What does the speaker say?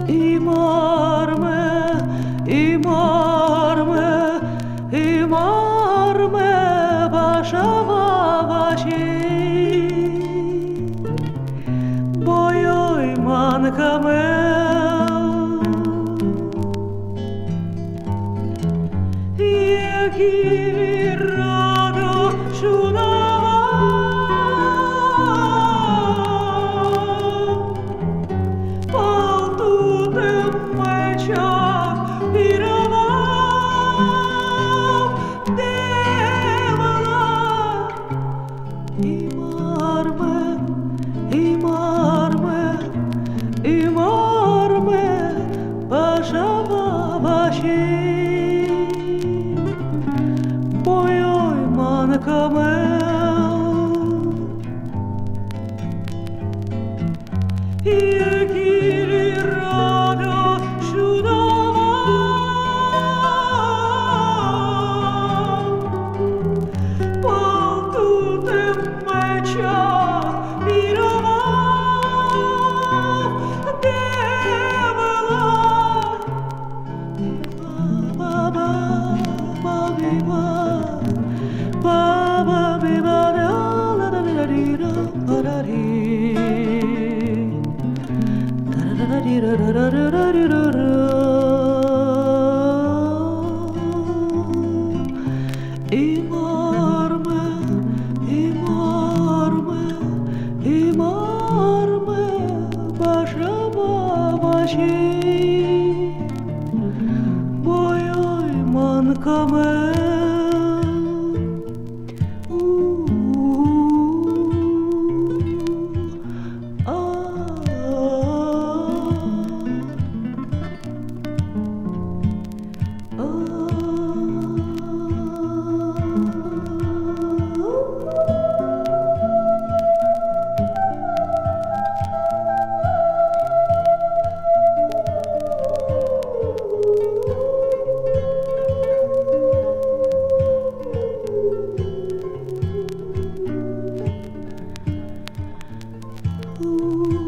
imarme, imarme, imarme başa-başa. Boy-oy mankame, Егири радо шунава, палтутем мечах пировав, девала, imarme, imarme, imarme başa-başa. Boy-oy mankame, Егири радо шунава, палтутем мечах пировав, девала, ба-ба-ба-ба-би-ба. Ba ba bi ba da la da da di da ba da di da da da di da da da da di da da. Imarme, imarme, imarme başa-başa. Boy-oy mankame. Ooh.